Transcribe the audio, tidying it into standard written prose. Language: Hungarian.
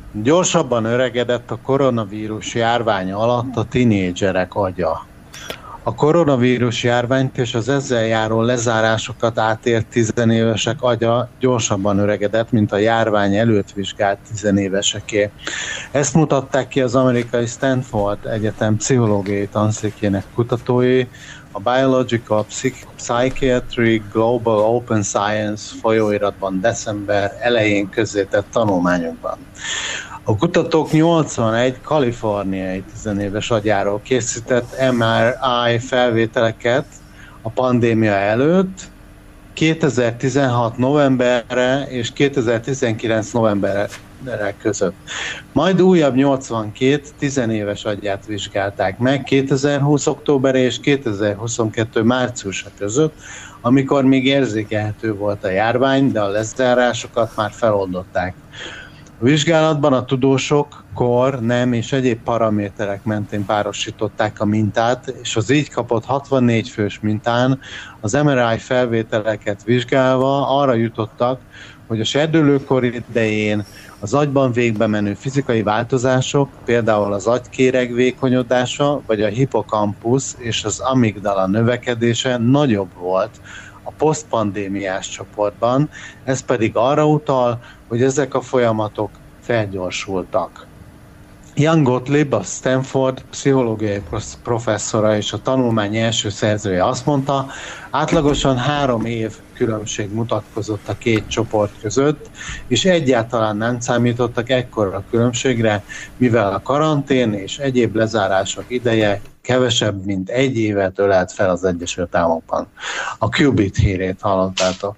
Gyorsabban öregedett a koronavírus járvány alatt a tinédzserek agya. A koronavírus járványt és az ezzel járó lezárásokat átélt tizenévesek agya gyorsabban öregedett, mint a járvány előtt vizsgált tizenéveseké. Ezt mutatták ki az amerikai Stanford Egyetem pszichológiai tanszékének kutatói, a Biological Psychiatry Global Open Science folyóiratban december elején közzétett tanulmányokban. A kutatók 81 kaliforniai tizenéves agyáról készített MRI felvételeket a pandémia előtt, 2016 novemberre és 2019 novemberre között. Majd újabb 82 tizenéves agyát vizsgálták meg 2020 október és 2022 márciusa között, amikor még érzékelhető volt a járvány, de a lezárásokat már feloldották. A vizsgálatban a tudósok kor, nem és egyéb paraméterek mentén párosították a mintát, és az így kapott 64 fős mintán az MRI felvételeket vizsgálva arra jutottak, hogy a serdülőkor idején az agyban végbe menő fizikai változások, például az agykéreg vékonyodása, vagy a hippokampusz és az amigdala növekedése nagyobb volt a posztpandémiás csoportban, ez pedig arra utal, hogy ezek a folyamatok felgyorsultak. Ian Gottlieb, a Stanford pszichológiai professzora és a tanulmány első szerzője azt mondta, átlagosan 3 év különbség mutatkozott a két csoport között, és egyáltalán nem számítottak ekkora különbségre, mivel a karantén és egyéb lezárások ideje kevesebb, mint 1 évet ölelt fel az Egyesült Államokban. A Qubit hírét hallottátok.